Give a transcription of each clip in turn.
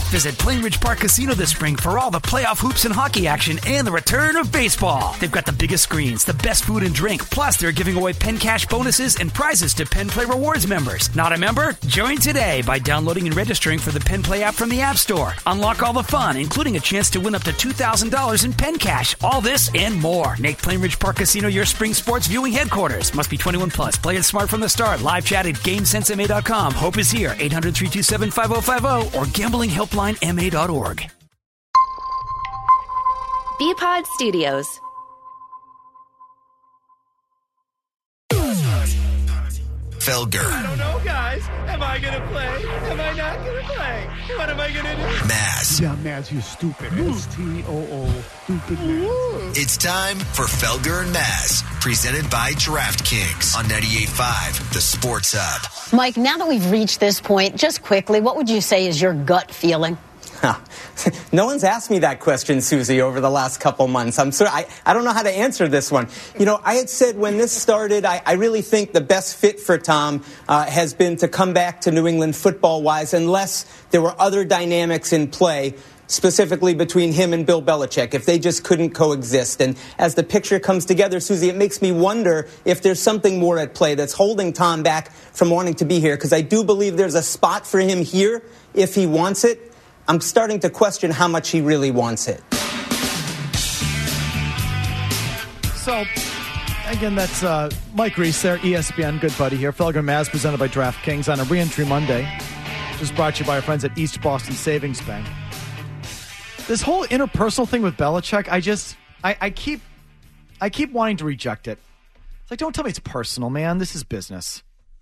Visit Plainridge Park Casino this spring for all the playoff hoops and hockey action and the return of baseball. They've got the biggest screens, the best food and drink, plus they're giving away Penn Cash bonuses and prizes to Penn Play Rewards members. Not a member? Join today by downloading and registering for the Penn Play app from the App Store. Unlock all the fun, including a chance to win up to $2,000 in Penn Cash. All this and more. Make Plainridge Park Casino your spring sports viewing headquarters. Must be 21 plus. Play it smart from the start. Live chat at GameSenseMA.com. Hope is here. 800-327-5050 or gamblinghelplinema.org. Bpod Studios. Felger. I don't know, guys. Am I going to play? Am I not going to play? What am I going to do? Maz. Yeah, Maz, you stupid. S-T-O-O. Stupid Maz. It's time for Felger and Maz, presented by DraftKings on 98.5, the Sports Hub. Mike, now that we've reached this point, just quickly, what would you say is your gut feeling? No one's asked me that question, Susie, over the last couple months. I don't know how to answer this one. You know, I had said when this started, I really think the best fit for Tom has been to come back to New England football-wise, unless there were other dynamics in play, specifically between him and Bill Belichick, if they just couldn't coexist. And as the picture comes together, Susie, it makes me wonder if there's something more at play that's holding Tom back from wanting to be here, because I do believe there's a spot for him here if he wants it. I'm starting to question how much he really wants it. So, again, that's Mike Reese there, ESPN, good buddy here. Felger and Maz presented by DraftKings on a Reentry Monday. Just brought to you by our friends at East Boston Savings Bank. This whole interpersonal thing with Belichick, I keep wanting to reject it. It's like, don't tell me it's personal, man. This is business.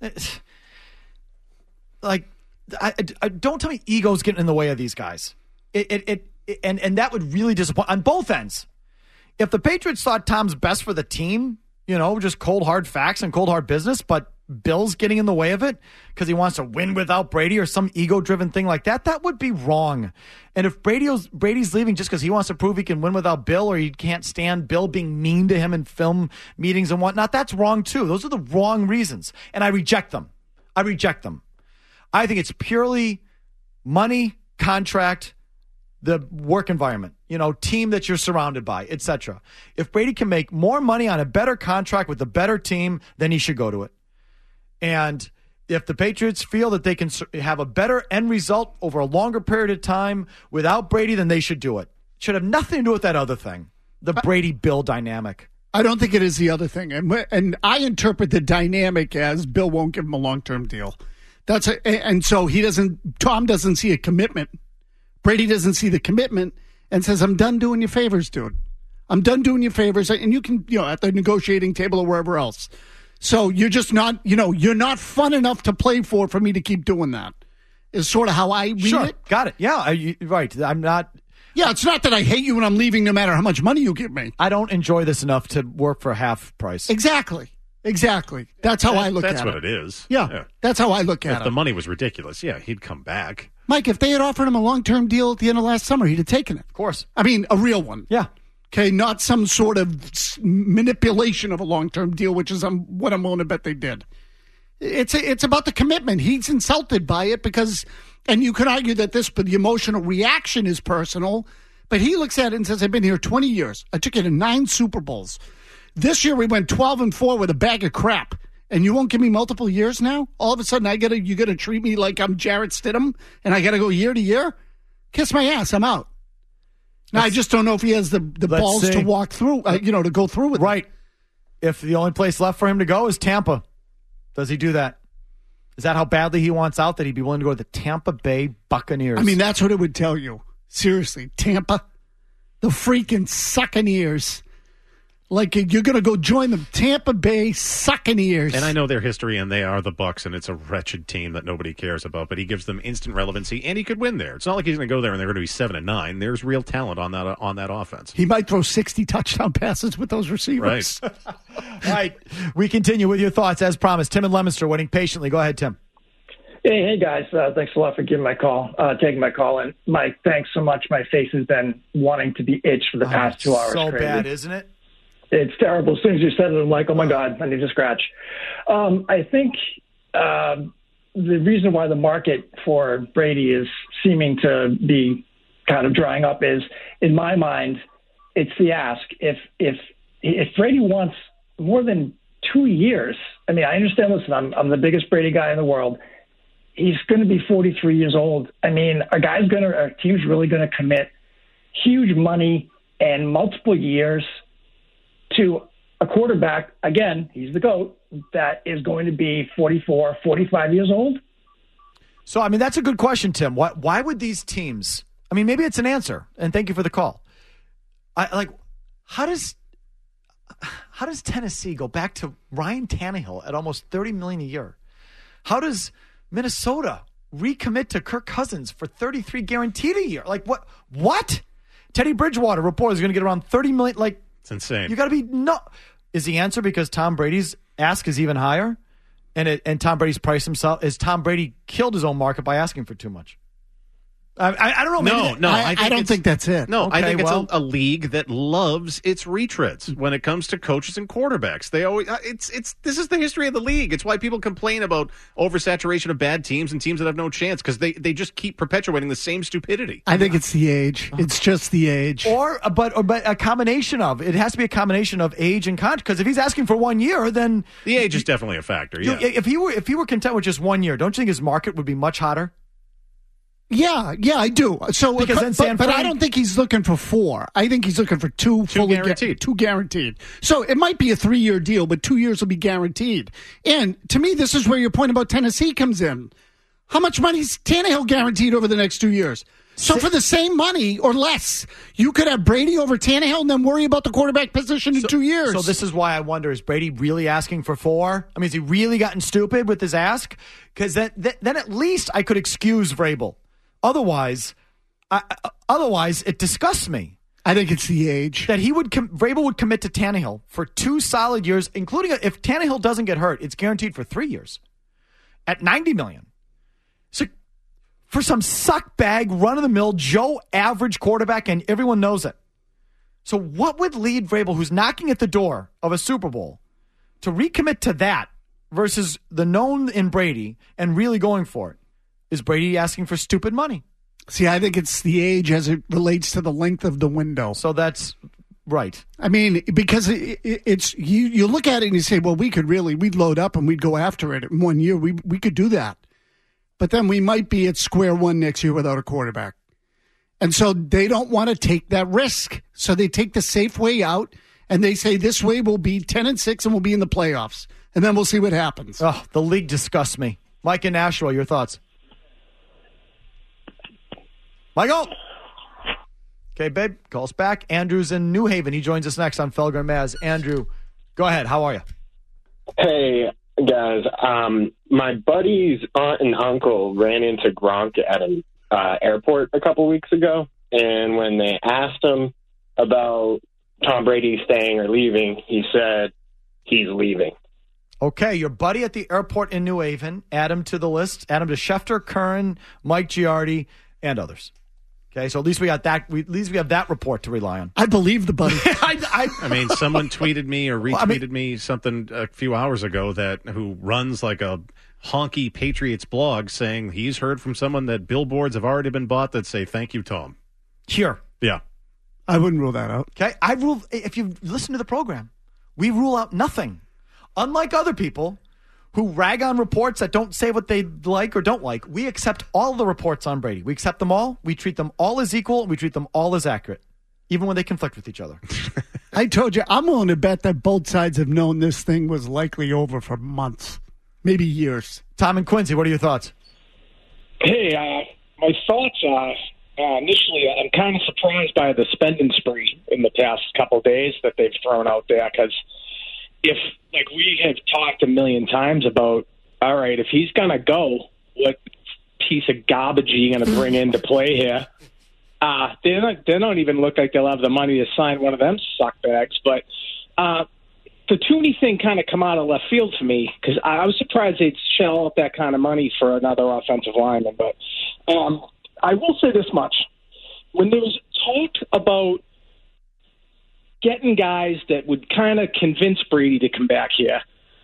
Don't tell me ego's getting in the way of these guys. And that would really disappoint on both ends. If the Patriots thought Tom's best for the team, you know, just cold hard facts and cold hard business, but Bill's getting in the way of it because he wants to win without Brady or some ego-driven thing like that, that would be wrong. And if Brady's leaving just because he wants to prove he can win without Bill, or he can't stand Bill being mean to him in film meetings and whatnot, that's wrong too. Those are the wrong reasons. And I reject them. I think it's purely money, contract, the work environment, you know, team that you're surrounded by, etc. If Brady can make more money on a better contract with a better team, then he should go to it. And if the Patriots feel that they can have a better end result over a longer period of time without Brady, then they should do it. It should have nothing to do with that other thing, the Brady-Bill dynamic. I don't think it is the other thing. And I interpret the dynamic as Bill won't give him a long-term deal. And so Tom doesn't see a commitment. Brady doesn't see the commitment and says, I'm done doing you favors, dude. I'm done doing you favors. And you can, you know, at the negotiating table or wherever else. So you're just not, you know, you're not fun enough to play for me to keep doing that, is sort of how I read it. Got it. Yeah, right. I'm not. Yeah, it's not that I hate you when I'm leaving no matter how much money you give me. I don't enjoy this enough to work for half price. Exactly. That's how I look at it. That's what it is. Yeah, that's how I look at it. If the money was ridiculous, yeah, he'd come back. Mike, if they had offered him a long-term deal at the end of last summer, he'd have taken it. Of course. I mean, a real one. Yeah. Okay, not some sort of manipulation of a long-term deal, which is what I'm willing to bet they did. It's about the commitment. He's insulted by it because, and you could argue that the emotional reaction is personal, but he looks at it and says, I've been here 20 years. I took you to 9 Super Bowls. This year we went 12-4 with a bag of crap, and you won't give me multiple years now? All of a sudden you got to treat me like I'm Jarrett Stidham, and I got to go year to year? Kiss my ass, I'm out. Now, I just don't know if he has the balls to walk through, to go through with it. Right. If the only place left for him to go is Tampa, does he do that? Is that how badly he wants out, that he'd be willing to go to the Tampa Bay Buccaneers? I mean, that's what it would tell you. Seriously, Tampa, the freaking Succaneers. Like, you're going to go join the Tampa Bay Succaneers. And I know their history, and they are the Bucs, and it's a wretched team that nobody cares about, but he gives them instant relevancy, and he could win there. It's not like he's going to go there and they're going to be 7-9. There's real talent on that offense. He might throw 60 touchdown passes with those receivers. Right. Right. We continue with your thoughts, as promised. Tim and Leominster waiting patiently. Go ahead, Tim. Hey, guys. Thanks a lot for taking my call. And Mike, thanks so much. My face has been wanting to be itched for the past 2 hours. So crazy. bad, isn't it? It's terrible. As soon as you said it, I'm like, oh, my God, I need to scratch. I think the reason why the market for Brady is seeming to be kind of drying up is, in my mind, it's the ask. If Brady wants more than 2 years, I mean, I understand. Listen, I'm the biggest Brady guy in the world. He's going to be 43 years old. I mean, our team's really going to commit huge money and multiple years to a quarterback, again, he's the GOAT, that is going to be 44, 45 years old? So, I mean, that's a good question, Tim. Why would these teams, I mean, maybe it's an answer, and thank you for the call. How does Tennessee go back to Ryan Tannehill at almost $30 million a year? How does Minnesota recommit to Kirk Cousins for $33 guaranteed a year? Like, what? Teddy Bridgewater report is going to get around $30 million. Like, it's insane. You got to be Is the answer because Tom Brady's ask is even higher, and Tom Brady's price himself? Is Tom Brady killed his own market by asking for too much? I don't know. No, I don't think that's it. No, okay, I think it's a league that loves its retreads when it comes to coaches and quarterbacks. They always this is the history of the league. It's why people complain about oversaturation of bad teams and teams that have no chance, because they just keep perpetuating the same stupidity. I think it's the age. It's just the age. But a combination of it has to be a combination of age and contract. Because if he's asking for 1 year, then the age is definitely a factor. Yeah. If he were content with just 1 year, don't you think his market would be much hotter? Yeah, I do. So, but I don't think he's looking for 4. I think he's looking for 2 fully guaranteed. 2 guaranteed. So it might be a 3-year deal, but 2 years will be guaranteed. And to me, this is where your point about Tennessee comes in. How much money is Tannehill guaranteed over the next 2 years? So for the same money or less, you could have Brady over Tannehill and then worry about the quarterback position in 2 years. So this is why I wonder, is Brady really asking for 4? I mean, has he really gotten stupid with his ask? Because then at least I could excuse Vrabel. Otherwise, it disgusts me. I think it's the age that Vrabel would commit to Tannehill for 2 solid years, including if Tannehill doesn't get hurt, it's guaranteed for 3 years at $90 million. So for some suckbag, run-of-the-mill, Joe average quarterback, and everyone knows it. So what would lead Vrabel, who's knocking at the door of a Super Bowl, to recommit to that versus the known in Brady and really going for it? Is Brady asking for stupid money? See, I think it's the age as it relates to the length of the window. So that's right. I mean, because it's you look at it and you say, well, we'd load up and we'd go after it in 1 year. We could do that. But then we might be at square one next year without a quarterback. And so they don't want to take that risk. So they take the safe way out and they say this way we'll be 10-6 and we'll be in the playoffs. And then we'll see what happens. Oh, the league disgusts me. Mike in Nashville, your thoughts? Michael. Okay, babe, call us back. Andrew's in New Haven. He joins us next on Felger and Maz. Andrew, go ahead. How are you? Hey, guys. My buddy's aunt and uncle ran into Gronk at an airport a couple weeks ago, and when they asked him about Tom Brady staying or leaving, he said he's leaving. Okay, your buddy at the airport in New Haven, add him to the list. Add him to Schefter, Curran, Mike Giardi, and others. Okay, so at least we got that. At least we have that report to rely on. I believe the buddy. I mean, someone tweeted me or retweeted me something a few hours ago who runs like a honky Patriots blog saying he's heard from someone that billboards have already been bought that say thank you, Tom. Here, yeah, I wouldn't rule that out. Okay, if you listen to the program, we rule out nothing. Unlike other people who rag on reports that don't say what they like or don't like, we accept all the reports on Brady. We accept them all. We treat them all as equal. We treat them all as accurate, even when they conflict with each other. I told you, I'm willing to bet that both sides have known this thing was likely over for months, maybe years. Tom and Quincy, what are your thoughts? Hey, my thoughts are, initially, I'm kind of surprised by the spending spree in the past couple of days that they've thrown out there, because if, like we have talked a million times about, all right, if he's going to go, what piece of garbage are you going to bring into play here? They don't even look like they'll have the money to sign one of them suckbags. But the Tooney thing kind of come out of left field for me, because I was surprised they'd shell out that kind of money for another offensive lineman. But I will say this much. When there was talk about getting guys that would kind of convince Brady to come back here,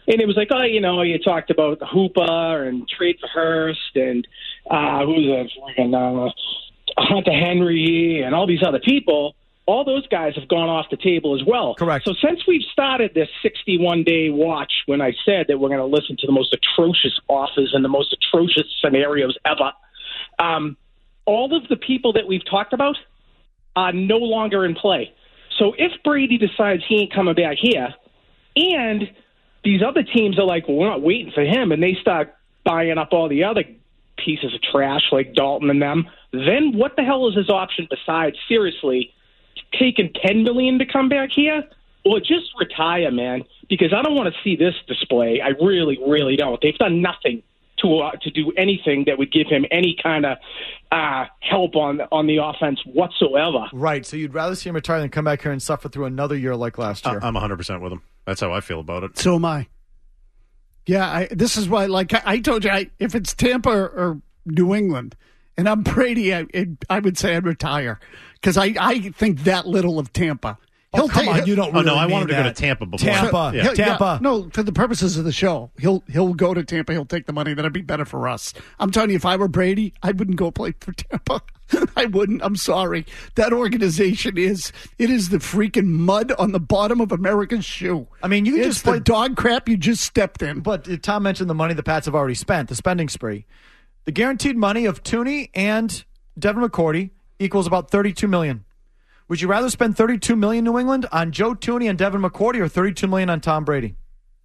And it was like, oh, you talked about Hoopa and trade for Hurst and who's a freaking Hunter Henry and all these other people. All those guys have gone off the table as well. Correct. So since we've started this 61-day watch, when I said that we're going to listen to the most atrocious offers and the most atrocious scenarios ever, all of the people that we've talked about are no longer in play. So if Brady decides he ain't coming back here, and these other teams are like, well, we're not waiting for him, and they start buying up all the other pieces of trash like Dalton and them, then what the hell is his option besides, seriously, taking $10 million to come back here? Or just retire, man, because I don't want to see this display. I really, really don't. They've done nothing to do anything that would give him any kind of help on the offense whatsoever. Right, so you'd rather see him retire than come back here and suffer through another year like last year. I'm 100% with him. That's how I feel about it. So am I. Yeah, this is why, like I told you, if it's Tampa or New England, and I'm Brady, I would say I'd retire because I think that little of Tampa. Come on, you don't really I mean wanted to go to that. Tampa before. Tampa. Yeah, no, for the purposes of the show, he'll go to Tampa. He'll take the money. That'd be better for us. I'm telling you, if I were Brady, I wouldn't go play for Tampa. I wouldn't. I'm sorry. That organization is the freaking mud on the bottom of America's shoe. I mean, you can it's just play the dog crap you just stepped in. But Tom mentioned the money the Pats have already spent, the spending spree. The guaranteed money of Tooney and Devin McCourty equals about $32 million. Would you rather spend $32 million, New England, on Joe Tooney and Devin McCourty, or $32 million on Tom Brady?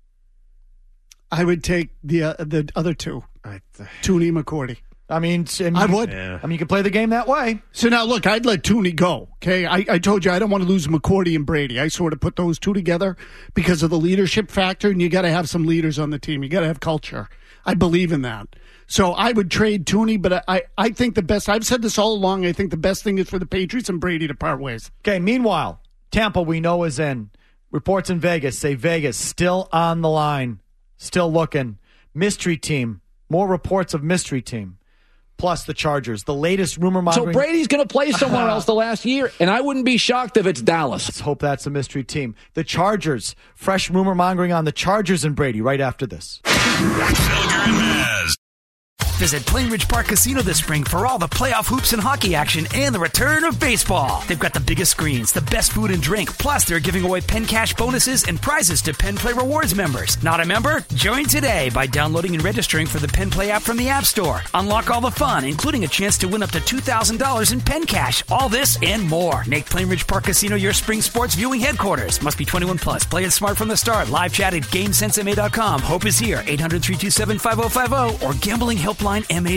I would take the other two, Tooney, McCourty. I mean, I would. Yeah. I mean, you can play the game that way. So now, look, I'd let Tooney go. Okay, I told you I don't want to lose McCourty and Brady. I sort of put those two together because of the leadership factor, and you got to have some leaders on the team. You got to have culture. I believe in that. So I would trade Tooney, but I think the best, I've said this all along, I think the best thing is for the Patriots and Brady to part ways. Okay, meanwhile, Tampa we know is in. Reports in Vegas say Vegas still on the line, still looking. Mystery team, more reports of mystery team. Plus the Chargers, the latest rumor mongering. So Brady's going to play somewhere else the last year, and I wouldn't be shocked if it's Dallas. Let's hope that's a mystery team. The Chargers, fresh rumor mongering on the Chargers and Brady right after this. Felger and Maz. Visit Plainridge Park Casino this spring for all the playoff hoops and hockey action and the return of baseball. They've got the biggest screens, the best food and drink, plus they're giving away Penn Cash bonuses and prizes to Penn Play Rewards members. Not a member? Join today by downloading and registering for the Penn Play app from the App Store. Unlock all the fun, including a chance to win up to $2,000 in Penn Cash. All this and more. Make Plainridge Park Casino your spring sports viewing headquarters. Must be 21 plus. Play it smart from the start. Live chat at GameSenseMA.com. Hope is here. 800-327-5050 or gamblinghelplinema.org.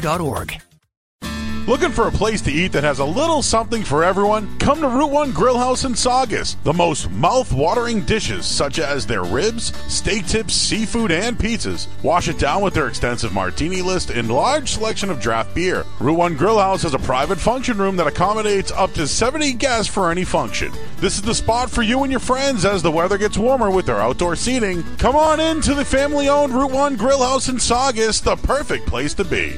Looking for a place to eat that has a little something for everyone? Come to Route 1 Grill House in Saugus. The most mouth-watering dishes, such as their ribs, steak tips, seafood, and pizzas. Wash it down with their extensive martini list and large selection of draft beer. Route 1 Grill House has a private function room that accommodates up to 70 guests for any function. This is the spot for you and your friends as the weather gets warmer with their outdoor seating. Come on in to the family-owned Route 1 Grill House in Saugus, the perfect place to be.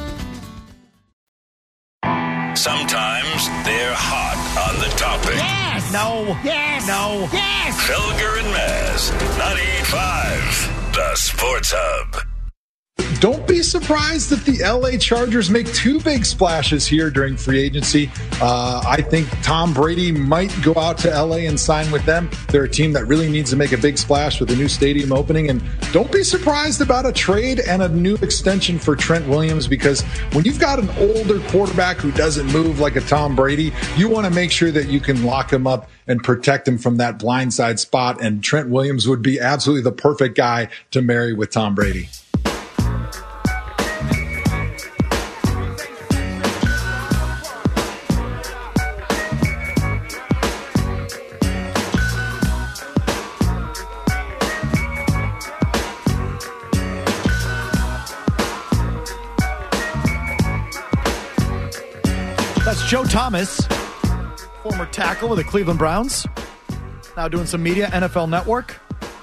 Sometimes they're hot on the topic. Yes! No. Yes! No. Yes! Felger and Maz, 98.5, the Sports Hub. Don't be surprised if the LA Chargers make two big splashes here during free agency. I think Tom Brady might go out to LA and sign with them. They're a team that really needs to make a big splash with a new stadium opening. And don't be surprised about a trade and a new extension for Trent Williams, because when you've got an older quarterback who doesn't move like a Tom Brady, you want to make sure that you can lock him up and protect him from that blindside spot. And Trent Williams would be absolutely the perfect guy to marry with Tom Brady. That's Joe Thomas, former tackle with the Cleveland Browns, now doing some media, NFL Network.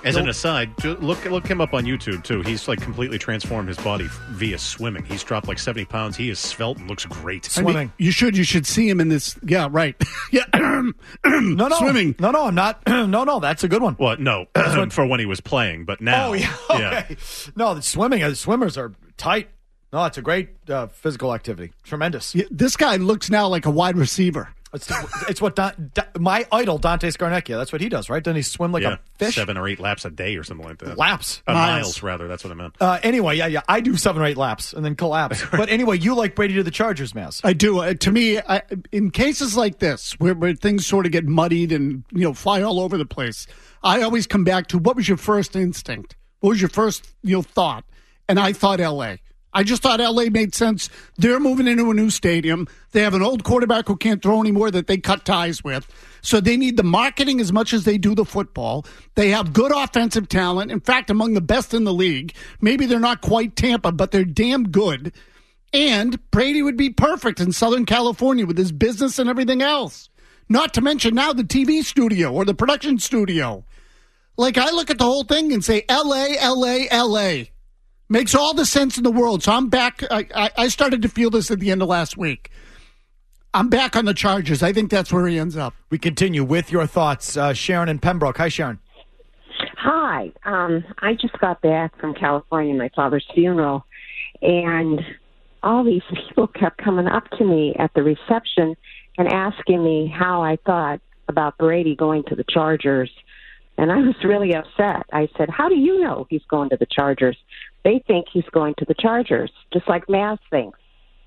As an aside, look him up on YouTube, too. He's like completely transformed his body via swimming. He's dropped like 70 pounds. He is svelte and looks great. Swimming. I mean, you should see him in this. Yeah, right. Yeah. No. Swimming. No, I'm not. No, that's a good one. Well, no, for when he was playing, but now. Oh, yeah. Okay. Yeah. No, the swimmers are tight. No, it's a great physical activity. Tremendous. Yeah, this guy looks now like a wide receiver. It's what my idol, Dante Scarnecchia, that's what he does, right? Doesn't he swim like a fish? 7 or 8 laps a day or something like that. Laps. Miles, rather. That's what I meant. Anyway, yeah. I do 7 or 8 laps and then collapse. But anyway, you like Brady to the Chargers, Maz. I do. To me, in cases like this, where things sort of get muddied and, fly all over the place, I always come back to, what was your first instinct? What was your first, thought? And I thought L.A. I just thought L.A. made sense. They're moving into a new stadium. They have an old quarterback who can't throw anymore that they cut ties with. So they need the marketing as much as they do the football. They have good offensive talent. In fact, among the best in the league. Maybe they're not quite Tampa, but they're damn good. And Brady would be perfect in Southern California with his business and everything else. Not to mention now the TV studio or the production studio. Like, I look at the whole thing and say, L.A., L.A., L.A., makes all the sense in the world. So I'm back. I started to feel this at the end of last week. I'm back on the Chargers. I think that's where he ends up. We continue with your thoughts. Sharon in Pembroke. Hi, Sharon. Hi. I just got back from California, my father's funeral, and all these people kept coming up to me at the reception and asking me how I thought about Brady going to the Chargers. And I was really upset. I said, how do you know he's going to the Chargers? They think he's going to the Chargers, just like Maz thinks.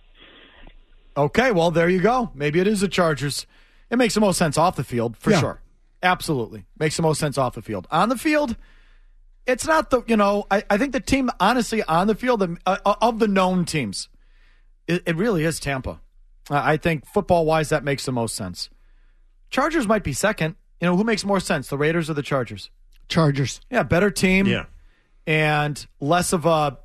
Okay, well, there you go. Maybe it is the Chargers. It makes the most sense off the field, for sure. Absolutely. Makes the most sense off the field. On the field, it's not I think the team, honestly, on the field, of the known teams, it really is Tampa. I think football-wise, that makes the most sense. Chargers might be second. Who makes more sense, the Raiders or the Chargers? Chargers. Yeah, better team. Yeah. And less of a,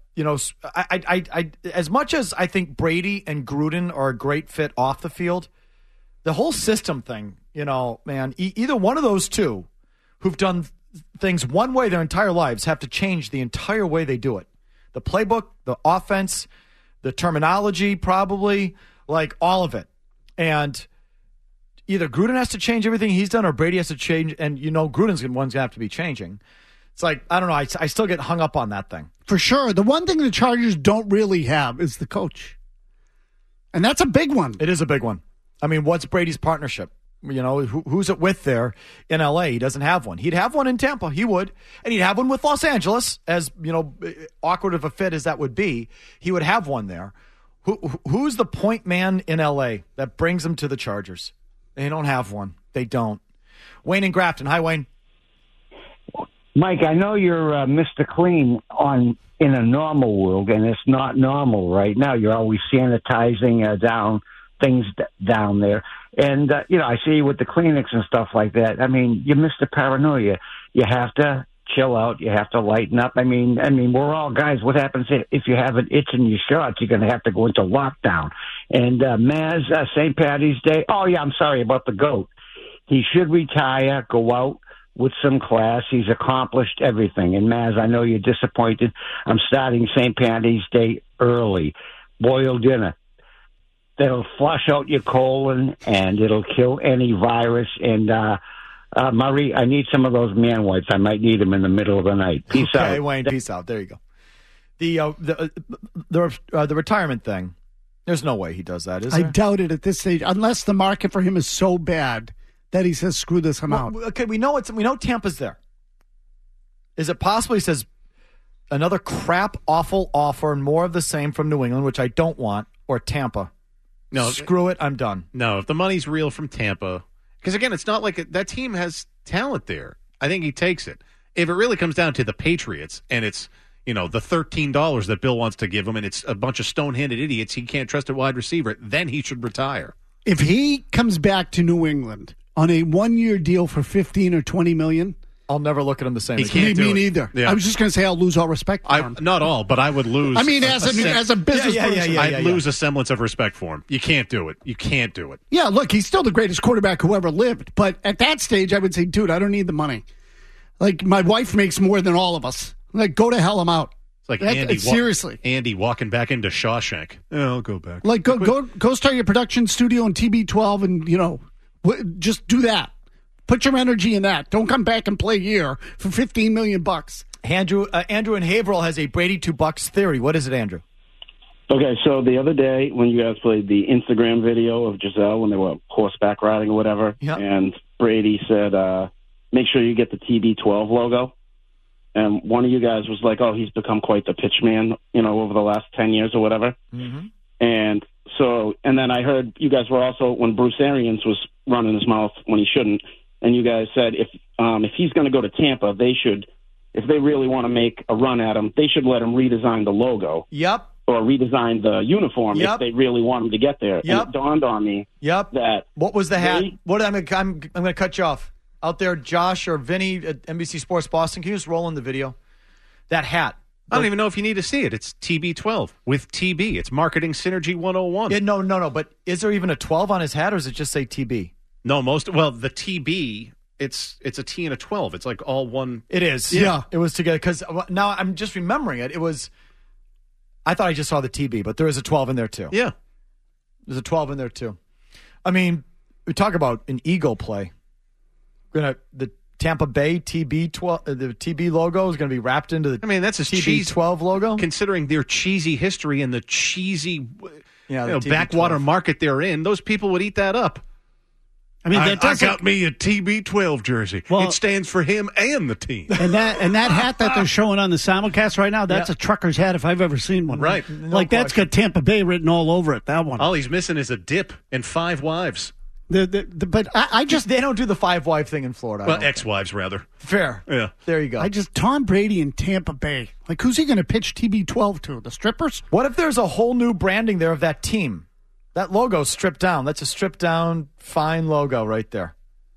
I as much as I think Brady and Gruden are a great fit off the field, the whole system thing, man, either one of those two who've done things one way their entire lives have to change the entire way they do it. The playbook, the offense, the terminology, probably, like all of it. And either Gruden has to change everything he's done or Brady has to change, and Gruden's the one's going to have to be changing. It's like, I don't know, I still get hung up on that thing. For sure. The one thing the Chargers don't really have is the coach. And that's a big one. It is a big one. I mean, what's Brady's partnership? Who's it with there in L.A.? He doesn't have one. He'd have one in Tampa. He would. And he'd have one with Los Angeles, as, awkward of a fit as that would be. He would have one there. Who's the point man in L.A. that brings him to the Chargers? They don't have one. They don't. Wayne in Grafton. Hi, Wayne. Mike, I know you're Mr. Clean in a normal world, and it's not normal right now. You're always sanitizing down things down there. And, I see you with the Kleenex and stuff like that. I mean, you're Mr. Paranoia. You have to chill out. You have to lighten up. I mean, we're all guys. What happens if you have an itch in your shorts? You're going to have to go into lockdown. And Maz, St. Patty's Day. Oh, yeah, I'm sorry about the GOAT. He should retire, go out with some class. He's accomplished everything. And Maz, I know you're disappointed. I'm starting St. Patty's Day early. Boiled dinner. That'll flush out your colon, and it'll kill any virus. And, Murray, I need some of those man wipes. I might need them in the middle of the night. Peace out. Okay, Wayne, peace out. There you go. The retirement thing, there's no way he does that, is there? I doubt it at this stage, unless the market for him is so bad that he says, screw this, I'm out. Okay, we know Tampa's there. Is it possible he says another crap, awful offer and more of the same from New England, which I don't want, or Tampa? No. Screw it, I'm done. No, if the money's real from Tampa, because again, it's not like that team has talent there. I think he takes it. If it really comes down to the Patriots and it's, the $13 that Bill wants to give him and it's a bunch of stone-handed idiots he can't trust a wide receiver, then he should retire. If he comes back to New England on a one-year deal for $15 or $20 million, I'll never look at him the same. Me neither. Yeah. I was just going to say I'll lose all respect for him. Not all, but I would lose. I mean, as a business person, I'd lose a semblance of respect for him. You can't do it. You can't do it. Yeah, look, he's still the greatest quarterback who ever lived. But at that stage, I would say, dude, I don't need the money. Like, my wife makes more than all of us. Like, go to hell, I'm out. It's like seriously. Andy walking back into Shawshank. Yeah, I'll go back. Like, go start your production studio in TB12 and, just do that. Put your energy in that. Don't come back and play here for $15 million. Andrew in Haverhill has a Brady $2 theory. What is it, Andrew? Okay, so the other day when you guys played the Instagram video of Giselle when they were horseback riding or whatever, and Brady said, make sure you get the TB12 logo. And one of you guys was like, oh, he's become quite the pitch man, over the last 10 years or whatever. Mm-hmm. And then I heard you guys were also, when Bruce Arians was running his mouth when he shouldn't, and you guys said if he's going to go to Tampa, if they really want to make a run at him, they should let him redesign the logo. Yep. Or redesign the uniform if they really want him to get there. Yep. And it dawned on me that... What was the hat? I'm going to cut you off. Out there, Josh or Vinny at NBC Sports Boston, can you just roll in the video? That hat. I don't even know if you need to see it. It's TB12 with TB. It's Marketing Synergy 101. Yeah, no. But is there even a 12 on his hat, or does it just say TB? No, the TB... It's a T and a 12. It's like all one. It is. Yeah. It was together. Because now I'm just remembering it. It was, I thought I just saw the TB, but there is a 12 in there too. Yeah. There's a 12 in there too. I mean, we talk about an Eagle play. The Tampa Bay TB 12, the TB logo is going to be wrapped into the that's a TB 12 logo. Considering their cheesy history and the cheesy the backwater market they're in, those people would eat that up. I got me a TB12 jersey. Well, it stands for him and the team. And that hat that they're showing on the simulcast right now, that's a trucker's hat if I've ever seen one. Right. That's got Tampa Bay written all over it, that one. All he's missing is a dip and 5 wives. But I just... They don't do the 5-wife thing in Florida. Well, ex-wives, rather. Fair. Yeah. There you go. Tom Brady in Tampa Bay. Like, who's he going to pitch TB12 to? The strippers? What if there's a whole new branding there of that team? That logo's stripped down. That's a stripped down, fine logo right there.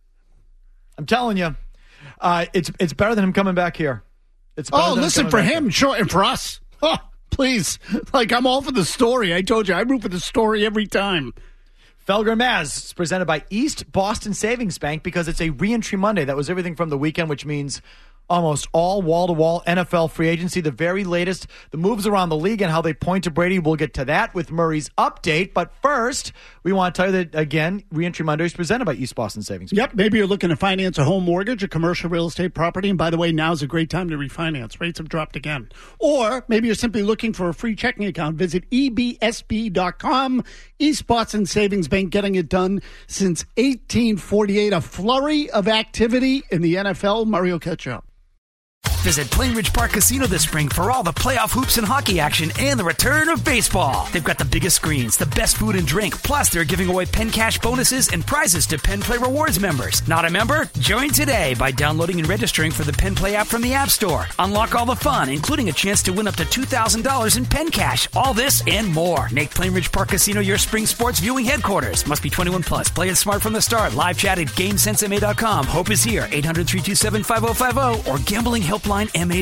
I'm telling you, it's better than him coming back here. It's better than listen, for him, sure, and for us. Oh, please. Like, I'm all for the story. I told you, I root for the story every time. Felger and Maz is presented by East Boston Savings Bank because it's a re-entry Monday. That was everything from the weekend, which means almost all wall-to-wall NFL free agency, the very latest, the moves around the league and how they point to Brady. We'll get to that with Murray's update. But first, we want to tell you that, again, Reentry Monday is presented by East Boston Savings Bank. Yep, maybe you're looking to finance a home mortgage, a commercial real estate property. And by the way, now's a great time to refinance. Rates have dropped again. Or maybe you're simply looking for a free checking account. Visit ebsb.com. East Boston Savings Bank, getting it done since 1848. A flurry of activity in the NFL. Mario Ketchup. Visit Plainridge Park Casino this spring for all the playoff hoops and hockey action and the return of baseball. They've got the biggest screens, the best food and drink, plus they're giving away Penn Cash bonuses and prizes to Penn Play Rewards members. Not a member? Join today by downloading and registering for the Penn Play app from the App Store. Unlock all the fun, including a chance to win up to $2,000 in Penn Cash. All this and more. Make Plainridge Park Casino your spring sports viewing headquarters. Must be 21 plus. Play it smart from the start. Live chat at GameSenseMA.com. Hope is here. 800-327-5050 or gamblinghelplinema.org.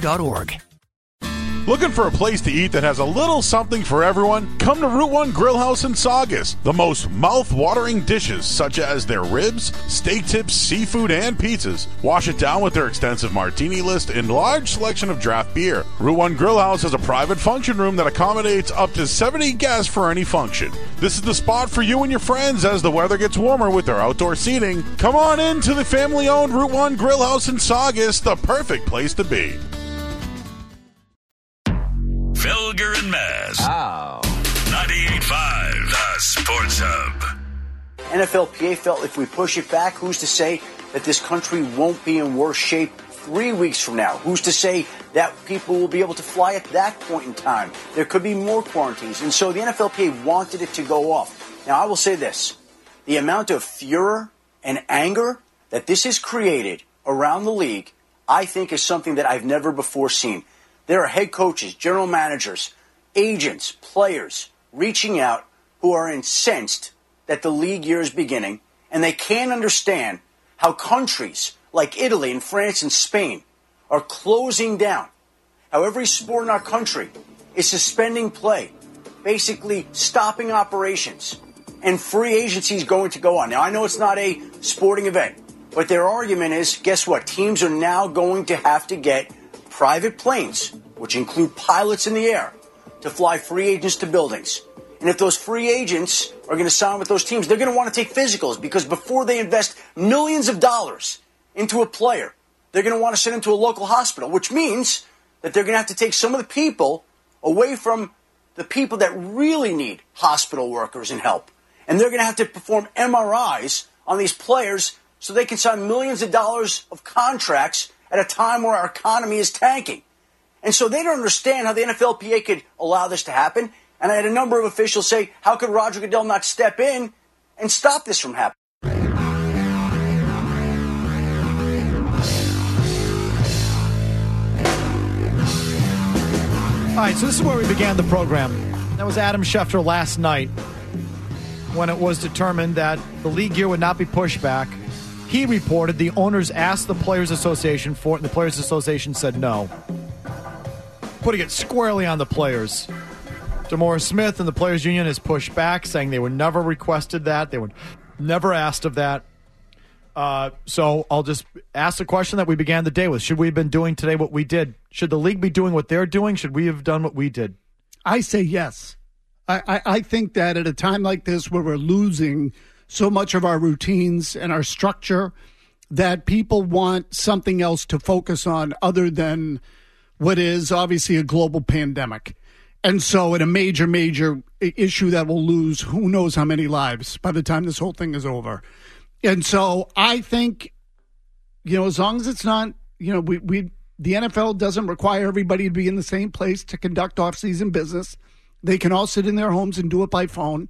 Looking for a place to eat that has a little something for everyone? Come to Route 1 Grill House in Saugus. The most mouth-watering dishes, such as their ribs, steak tips, seafood, and pizzas. Wash it down with their extensive martini list and large selection of draft beer. Route 1 Grill House has a private function room that accommodates up to 70 guests for any function. This is the spot for you and your friends as the weather gets warmer with their outdoor seating. Come on in to the family-owned Route 1 Grill House in Saugus, the perfect place to be. Felger and Maz. 98.5, the Sports Hub. NFLPA felt if we push it back, who's to say that this country won't be in worse shape 3 weeks from now? Who's to say that people will be able to fly at that point in time? There could be more quarantines. And so the NFLPA wanted it to go off. Now, I will say this. The amount of furor and anger that this has created around the league, I think, is something that I've never before seen. There are head coaches, general managers, agents, players reaching out who are incensed that the league year is beginning, and they can't understand how countries like Italy and France and Spain are closing down, how every sport in our country is suspending play, basically stopping operations, and free agency is going to go on. Now, I know it's not a sporting event, But their argument is, guess what? Teams are now going to have to get private planes, which include pilots in the air, to fly free agents to buildings. And if those free agents are going to sign with those teams, they're going to want to take physicals, because before they invest millions of dollars into a player, they're going to want to send him to a local hospital, which means that they're going to have to take some of the people away from the people that really need hospital workers and help. And they're going to have to perform MRIs on these players so they can sign millions of dollars of contracts at a time where our economy is tanking. And so they don't understand how the NFLPA could allow this to happen. And I had a number of officials say, how could Roger Goodell not step in and stop this from happening? All right, so this is where we began the program. That was Adam Schefter last night when it was determined that the league year would not be pushed back. He reported the owners asked the Players Association for it, and the Players Association said no, putting it squarely on the players. DeMaurice Smith and the Players Union has pushed back, saying they were never requested that. They were never asked of that. So I'll just ask the question that we began the day with. Should we have been doing today what we did? Should the league be doing what they're doing? Should we have done what we did? I say yes. I think that at a time like this where we're losing so much of our routines and our structure, that people want something else to focus on other than what is obviously a global pandemic. And so in a major, major issue that will lose who knows how many lives by the time this whole thing is over. And so I think, as long as it's not, the NFL doesn't require everybody to be in the same place to conduct off-season business. They can all sit in their homes and do it by phone.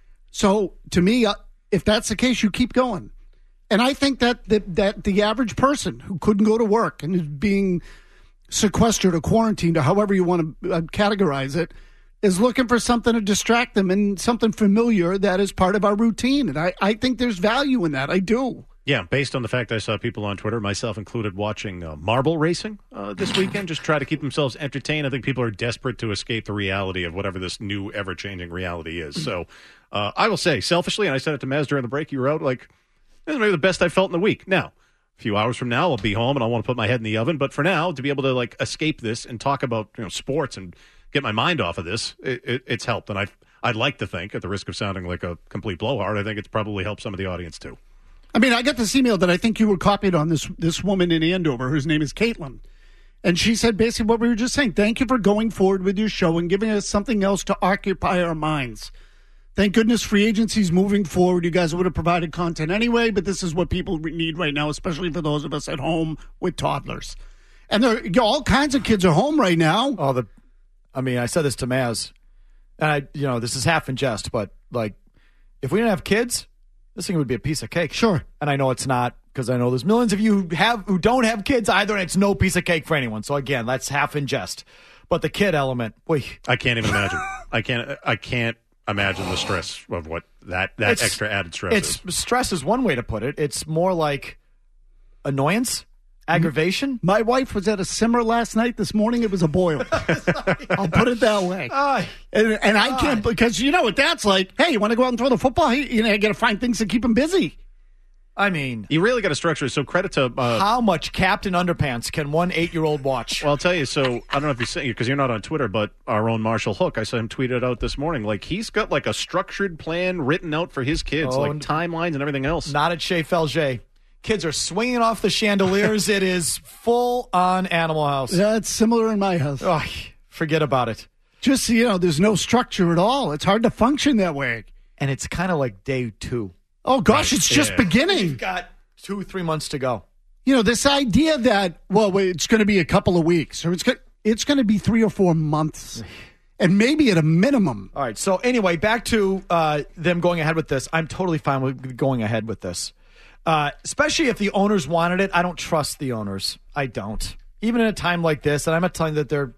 So to me, if that's the case, you keep going. And I think that the average person who couldn't go to work and is being sequestered or quarantined or however you want to categorize it is looking for something to distract them and something familiar that is part of our routine. And I think there's value in that. I do. Yeah, based on the fact I saw people on Twitter, myself included, watching marble racing this weekend, just try to keep themselves entertained. I think people are desperate to escape the reality of whatever this new ever-changing reality is. So I will say, selfishly, and I said it to Maz during the break, you were out, like, this is maybe the best I felt in the week. Now, a few hours from now, I'll be home and I'll want to put my head in the oven. But for now, to be able to escape this and talk about sports and get my mind off of this, it's helped. And I'd like to think, at the risk of sounding like a complete blowhard, I think it's probably helped some of the audience too. I mean, I got this email that I think you were copied on, this woman in Andover whose name is Caitlin. And she said basically what we were just saying. Thank you for going forward with your show and giving us something else to occupy our minds. Thank goodness free agency's moving forward. You guys would have provided content anyway, but this is what people need right now, especially for those of us at home with toddlers. And all kinds of kids are home right now. I said this to Maz, and this is half in jest, but if we didn't have kids, this thing would be a piece of cake. Sure. And I know it's not, because I know there's millions of you who don't have kids either, and it's no piece of cake for anyone. So again, that's half in jest. But the kid element, boy, I can't even imagine. I can't imagine the stress of what that extra added stress is. Stress is one way to put it. It's more like annoyance, aggravation. My wife was at a simmer last night. This morning it was a boil. I'll put it that way. And I can't, because you know what that's like. Hey, you want to go out and throw the football? You got to find things to keep him busy. I mean, you really got to structure it. So credit to how much Captain Underpants can one 8-year-old watch? Well, I'll tell you. So I don't know if you see, because you're not on Twitter, but our own Marshall Hook, I saw him tweet it out this morning. He's got a structured plan written out for his kids, timelines and everything else. Not at Shea Felge. Kids are swinging off the chandeliers. It is full on Animal House. Yeah, it's similar in my house. Oh, forget about it. Just there's no structure at all. It's hard to function that way. And it's kind of like day 2. Oh, gosh, It's just beginning. We've got 2-3 months to go. This idea that, it's going to be a couple of weeks, or it's going to be 3 or 4 months, and maybe at a minimum. All right, so anyway, back to them going ahead with this. I'm totally fine with going ahead with this, especially if the owners wanted it. I don't trust the owners. I don't. Even in a time like this, and I'm not telling you that they're,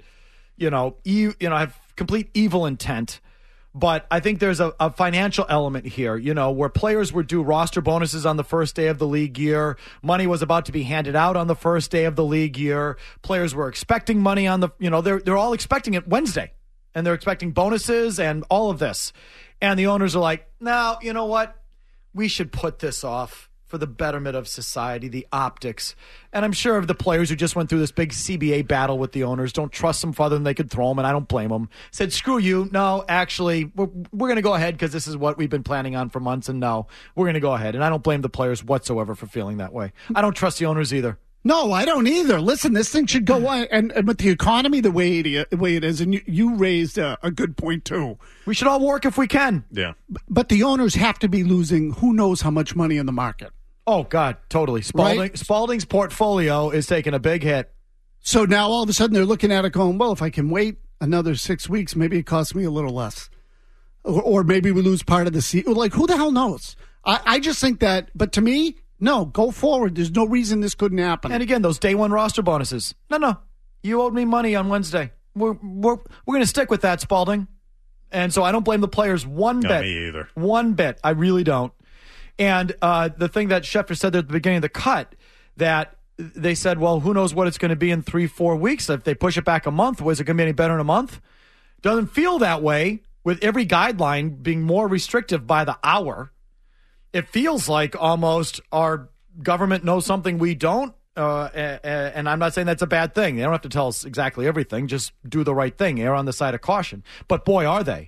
have complete evil intent. But I think there's a financial element here, where players were due roster bonuses on the first day of the league year. Money was about to be handed out on the first day of the league year. Players were expecting money on they're all expecting it Wednesday. And they're expecting bonuses and all of this. And the owners are like, no, you know what? We should put this off for the betterment of society, the optics. And I'm sure of the players who just went through this big CBA battle with the owners, don't trust them farther than they could throw them, and I don't blame them. Said, screw you. No, actually, we're going to go ahead because this is what we've been planning on for months, and no, we're going to go ahead. And I don't blame the players whatsoever for feeling that way. I don't trust the owners either. No, I don't either. Listen, this thing should go on. And with the economy the way it is, and you raised a good point, too. We should all work if we can. Yeah. But the owners have to be losing who knows how much money in the market. Oh, God, totally. Spalding's portfolio is taking a big hit. So now all of a sudden they're looking at it going, well, if I can wait another 6 weeks, maybe it costs me a little less. Or maybe we lose part of the season. Like, who the hell knows? I just think that, but to me, no, go forward. There's no reason this couldn't happen. And again, those day one roster bonuses. No, you owed me money on Wednesday. We're going to stick with that, Spalding. And so I don't blame the players one bit. Me either. One bit. I really don't. And the thing that Schefter said there at the beginning of the cut, that they said, well, who knows what it's going to be in 3-4 weeks. If they push it back a month, was it going to be any better in a month? Doesn't feel that way with every guideline being more restrictive by the hour. It feels like almost our government knows something we don't, and I'm not saying that's a bad thing. They don't have to tell us exactly everything. Just do the right thing. Err on the side of caution. But boy, are they.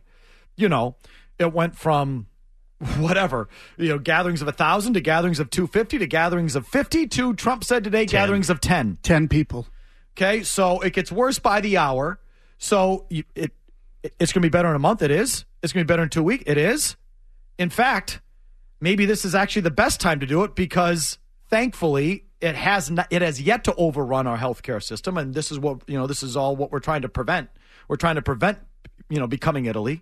It went from whatever, gatherings of 1,000 to gatherings of 250 to gatherings of 50 to, Trump said today, 10. Gatherings of 10. 10 people. Okay, so it gets worse by the hour. So it's going to be better in a month. It is. It's going to be better in 2 weeks. It is. In fact, maybe this is actually the best time to do it because, thankfully, it has yet to overrun our healthcare system, and this is what this is all what we're trying to prevent. We're trying to prevent becoming Italy,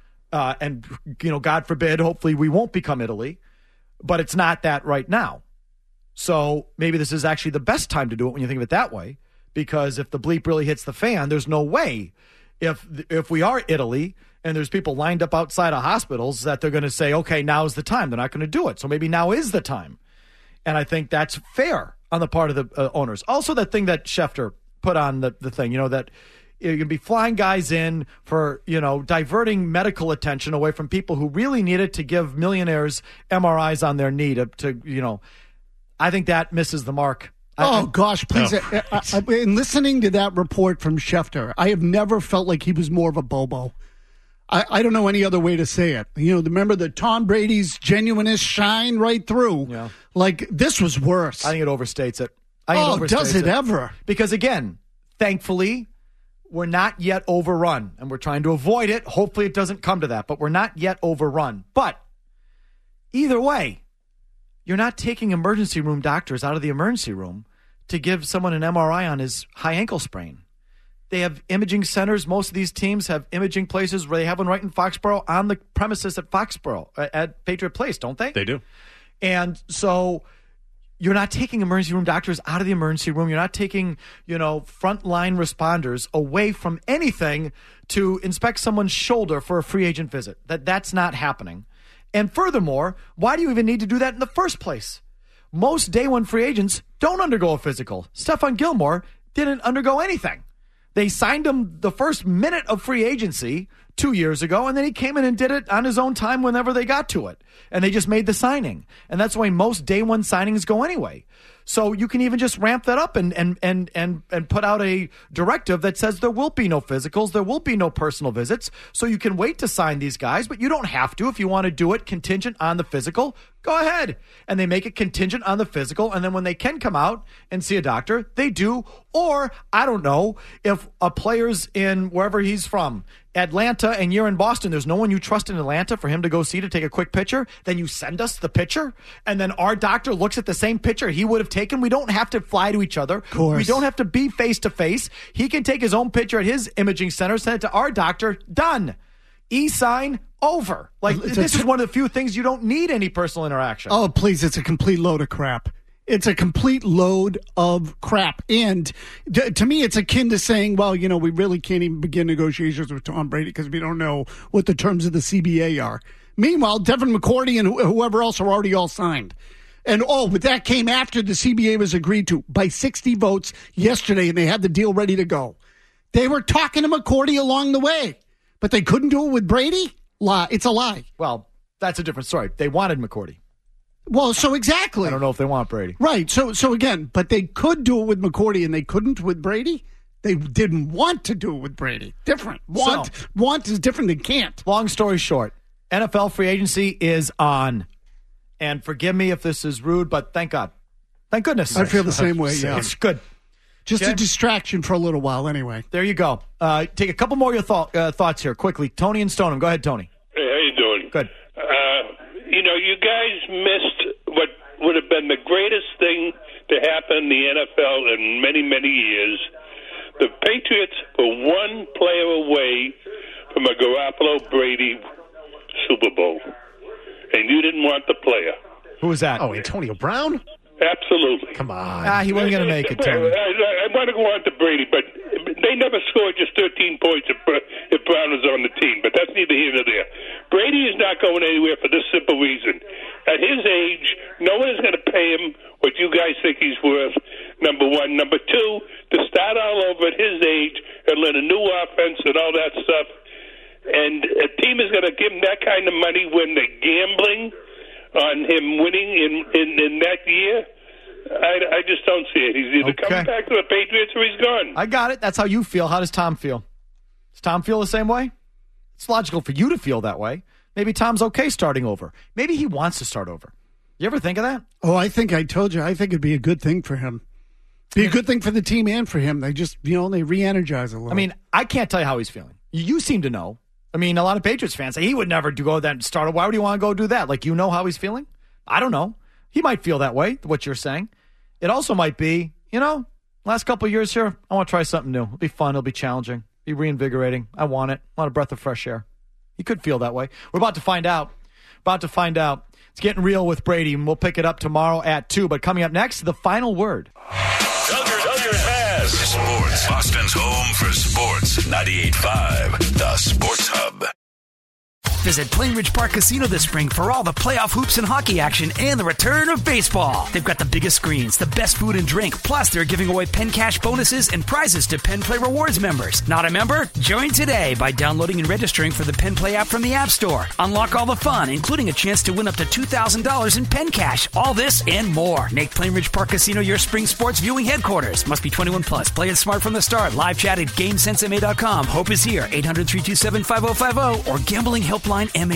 and God forbid, hopefully we won't become Italy, but it's not that right now. So maybe this is actually the best time to do it when you think of it that way, because if the bleep really hits the fan, there's no way if we are Italy. And there's people lined up outside of hospitals that they're going to say, okay, now's the time. They're not going to do it. So maybe now is the time. And I think that's fair on the part of the owners. Also, that thing that Schefter put on the thing, that you're going to be flying guys in for, diverting medical attention away from people who really need it to give millionaires MRIs on their knee to I think that misses the mark. Gosh, please. In listening to that report from Schefter, I have never felt like he was more of a bobo. I don't know any other way to say it. Remember the Tom Brady's genuineness shine right through. Yeah. Like, this was worse. I think it overstates it. Does it ever? Because, again, thankfully, we're not yet overrun, and we're trying to avoid it. Hopefully it doesn't come to that, but we're not yet overrun. But either way, you're not taking emergency room doctors out of the emergency room to give someone an MRI on his high ankle sprain. They have imaging centers. Most of these teams have imaging places where they have one right in Foxborough on the premises at Foxborough, at Patriot Place, don't they? They do. And so you're not taking emergency room doctors out of the emergency room. You're not taking, frontline responders away from anything to inspect someone's shoulder for a free agent visit. That's not happening. And furthermore, why do you even need to do that in the first place? Most day one free agents don't undergo a physical. Stephon Gilmore didn't undergo anything. They signed him the first minute of free agency 2 years ago, and then he came in and did it on his own time whenever they got to it. And they just made the signing. And that's the way most day one signings go anyway. So you can even just ramp that up and put out a directive that says there will be no physicals, there will be no personal visits. So you can wait to sign these guys, but you don't have to. If you want to do it contingent on the physical, go ahead. And they make it contingent on the physical. And then when they can come out and see a doctor, they do. Or, I don't know, if a player's in wherever he's from, Atlanta, and you're in Boston, there's no one you trust in Atlanta for him to go see to take a quick picture, then you send us the picture, and then our doctor looks at the same picture he would have taken. We don't have to fly to each other. Of course. We don't have to be face-to-face. He can take his own picture at his imaging center, send it to our doctor, done. E-sign, over. This is one of the few things you don't need any personal interaction. Oh, please, it's a complete load of crap. It's a complete load of crap. And to me, it's akin to saying, well, we really can't even begin negotiations with Tom Brady because we don't know what the terms of the CBA are. Meanwhile, Devin McCourty and whoever else are already all signed. And, but that came after the CBA was agreed to by 60 votes yesterday, and they had the deal ready to go. They were talking to McCourty along the way, but they couldn't do it with Brady? Lie. It's a lie. Well, that's a different story. They wanted McCourty. Well, so exactly. I don't know if they want Brady. Right. So again, but they could do it with McCourty and they couldn't with Brady. They didn't want to do it with Brady. Different. Want is different than can't. Long story short, NFL free agency is on. And forgive me if this is rude, but thank God. Thank goodness. I feel the same way, yeah. It's good. Just a distraction for a little while anyway. There you go. Take a couple more of your thoughts here quickly. Tony and Stoneham. Go ahead, Tony. Hey, how you doing? Good. You guys missed what would have been the greatest thing to happen in the NFL in many, many years. The Patriots were one player away from a Garoppolo-Brady Super Bowl, and you didn't want the player. Who was that? Oh, Antonio Brown? Absolutely. Come on. He wasn't going to make it, Tony. I want to go on to Brady, but they never scored just 13 points if Brown was on the team, but that's neither here nor there. Brady is not going anywhere for this simple reason. At his age, no one is going to pay him what you guys think he's worth, number one. Number two, to start all over at his age and learn a new offense and all that stuff, and a team is going to give him that kind of money when they're gambling on him winning in that year. I just don't see it. He's either coming back to the Patriots or he's gone. I got it. That's how you feel. How does Tom feel? Does Tom feel the same way? It's logical for you to feel that way. Maybe Tom's okay starting over. Maybe he wants to start over. You ever think of that? Oh, I think I told you. I think it'd be a good thing for him. Be a good thing for the team and for him. They just, they re-energize a little. I mean, I can't tell you how he's feeling. You seem to know. I mean, a lot of Patriots fans say he would never go that and start. Why would he want to go do that? Like, you know how he's feeling? I don't know. He might feel that way, what you're saying. It also might be, last couple of years here, I want to try something new. It'll be fun. It'll be challenging. Be reinvigorating. I want it. I want a breath of fresh air. He could feel that way. We're about to find out. It's getting real with Brady, and we'll pick it up tomorrow at 2. But coming up next, the final word. Felger and Maz. Sports. Boston's home for sports. 98.5. The Sports Hub. Visit Plainridge Park Casino this spring for all the playoff hoops and hockey action and the return of baseball. They've got the biggest screens, the best food and drink, plus they're giving away Penn Cash bonuses and prizes to Penn Play Rewards members. Not a member? Join today by downloading and registering for the Penn Play app from the App Store. Unlock all the fun, including a chance to win up to $2,000 in Penn Cash. All this and more. Make Plainridge Park Casino your spring sports viewing headquarters. Must be 21 plus. Play it smart from the start. Live chat at GameSenseMA.com. Hope is here. 800-327-5050 or gamblinghelplinema.org.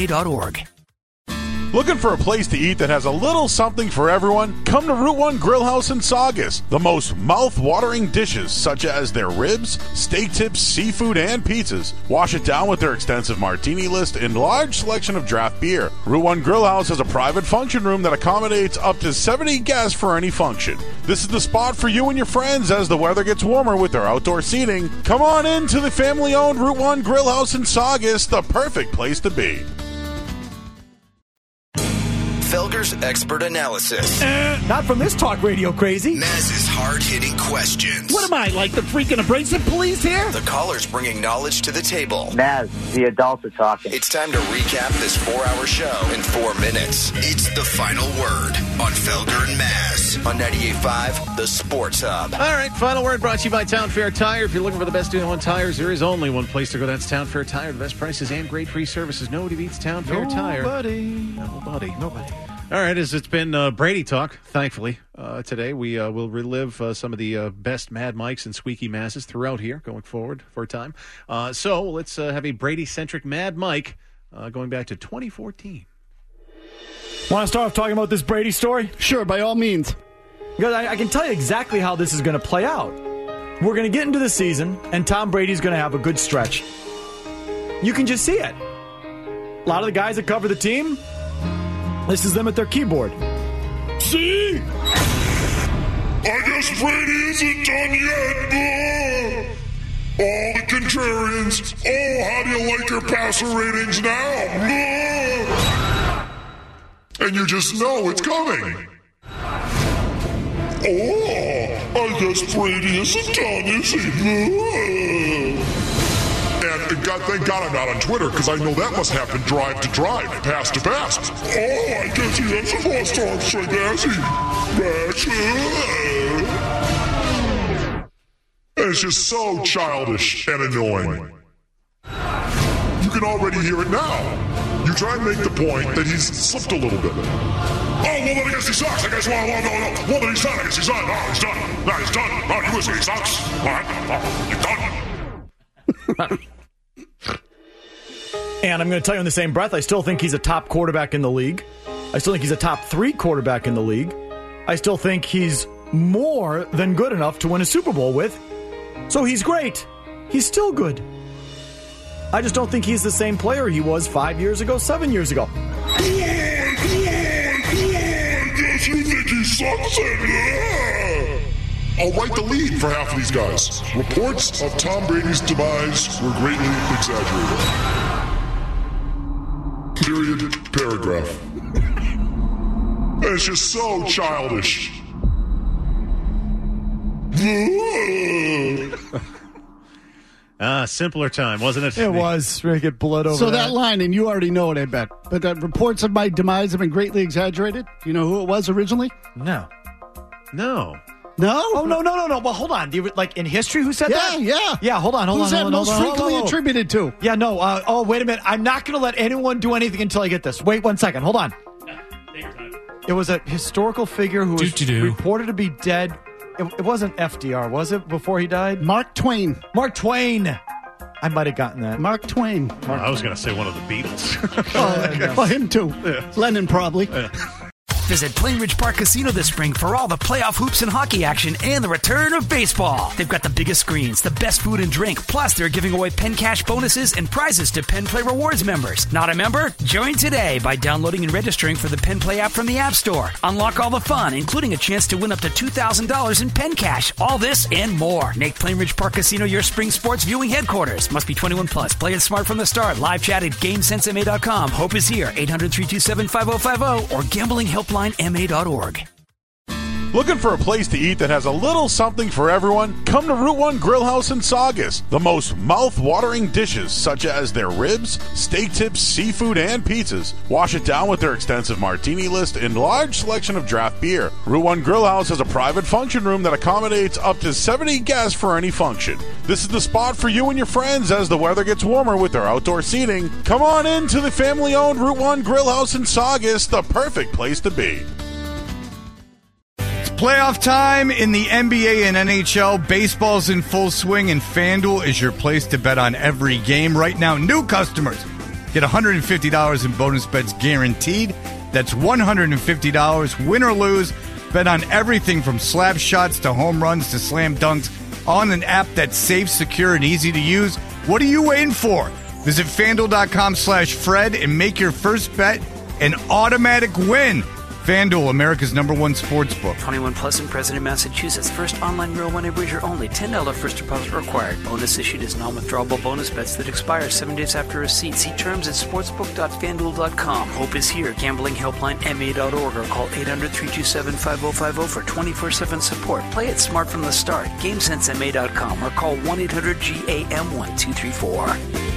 Looking for a place to eat that has a little something for everyone? Come to Route 1 Grill House in Saugus. The most mouth-watering dishes, such as their ribs, steak tips, seafood, and pizzas. Wash it down with their extensive martini list and large selection of draft beer. Route 1 Grill House has a private function room that accommodates up to 70 guests for any function. This is the spot for you and your friends as the weather gets warmer with their outdoor seating. Come on in to the family-owned Route 1 Grill House in Saugus, the perfect place to be. Felger's expert analysis. Not from this talk radio crazy. Maz's hard-hitting questions. What am I, like the freaking abrasive police here? The callers bringing knowledge to the table. Maz, the adults are talking. It's time to recap this 4-hour show in 4 minutes. It's the final word on Felger and Maz on 98.5, The Sports Hub. All right, final word brought to you by Town Fair Tire. If you're looking for the best deal on tires, there is only one place to go. That's Town Fair Tire. The best prices and great free services. Nobody beats Town Fair Tire. Nobody. All right, as it's been Brady talk, thankfully, today we will relive some of the best Mad Mikes and Squeaky Mazes throughout here going forward for a time. So let's have a Brady-centric Mad Mike going back to 2014. Want to start off talking about this Brady story? Sure, by all means. Because I can tell you exactly how this is going to play out. We're going to get into the season, and Tom Brady's going to have a good stretch. You can just see it. A lot of the guys that cover the team, this is them at their keyboard. See? I guess Brady isn't done yet. All the contrarians. Oh, how do you like your passer ratings now? And you just know it's coming. Oh, I guess Brady isn't done, is he? And thank God I'm not on Twitter, because I know that must happen drive to drive, pass to pass. Oh, I guess he hasn't lost arm strength, has he? It's just so childish and annoying. You can already hear it now. You you try and make the point that he's slipped a little bit. Oh, well, then I guess he sucks. I guess, well, no. Well, then he's done. I guess he's done. No, he's done. No, he's done. No, you listen, he sucks. All right, you're done. And I'm going to tell you in the same breath, I still think he's a top quarterback in the league. I still think he's a top 3 quarterback in the league. I still think he's more than good enough to win a Super Bowl with. So he's great. He's still good. I just don't think he's the same player he was 5 years ago, 7 years ago. Yes, you think he sucks then? I'll write the lead for half of these guys. Reports of Tom Brady's demise were greatly exaggerated. Period. Paragraph. It's just so childish. Simpler time, wasn't it? It was. We're going to get blood over So that line, and you already know it, I bet. But reports of my demise have been greatly exaggerated. You know who it was originally? No. No. No? Oh, no. Well, hold on. Do you, like, in history, who said that? Yeah. Yeah, hold on. Who's that most frequently attributed to? Yeah, no. Wait a minute. I'm not going to let anyone do anything until I get this. Wait 1 second. Hold on. It was a historical figure who was reported to be dead. It wasn't FDR, was it, before he died? Mark Twain. Mark Twain. I might have gotten that. Mark Twain. I was going to say one of the Beatles. Well, him too. Yeah. Lennon probably. Yeah. Visit Plainridge Park Casino this spring for all the playoff hoops and hockey action and the return of baseball. They've got the biggest screens, the best food and drink, plus they're giving away Penn Cash bonuses and prizes to Penn Play Rewards members. Not a member? Join today by downloading and registering for the Penn Play app from the App Store. Unlock all the fun, including a chance to win up to $2,000 in Penn Cash. All this and more. Make Plainridge Park Casino your spring sports viewing headquarters. Must be 21 plus. Play it smart from the start. Live chat at GameSenseMA.com. Hope is here. 800-327-5050 or GamblingHelplineMA.org. Looking for a place to eat that has a little something for everyone? Come to Route 1 Grill House in Saugus. The most mouth-watering dishes, such as their ribs, steak tips, seafood, and pizzas. Wash it down with their extensive martini list and large selection of draft beer. Route 1 Grill House has a private function room that accommodates up to 70 guests for any function. This is the spot for you and your friends as the weather gets warmer with their outdoor seating. Come on in to the family-owned Route 1 Grill House in Saugus, the perfect place to be. Playoff time in the NBA and NHL. Baseball's in full swing, and FanDuel is your place to bet on every game. Right now, new customers get $150 in bonus bets guaranteed. That's $150, win or lose. Bet on everything from slap shots to home runs to slam dunks on an app that's safe, secure, and easy to use. What are you waiting for? Visit FanDuel.com/Fred and make your first bet an automatic win. FanDuel, America's #1 sports book. 21 plus and present in Massachusetts. First online real money wager only. $10 first deposit required. Bonus issued as non-withdrawable bonus bets that expire 7 days after receipt. See terms at sportsbook.fanduel.com. Hope is here. GamblingHelplineMA.org or call 800-327-5050 for 24/7 support. Play it smart from the start. GameSenseMA.com or call 1-800-GAM-1234.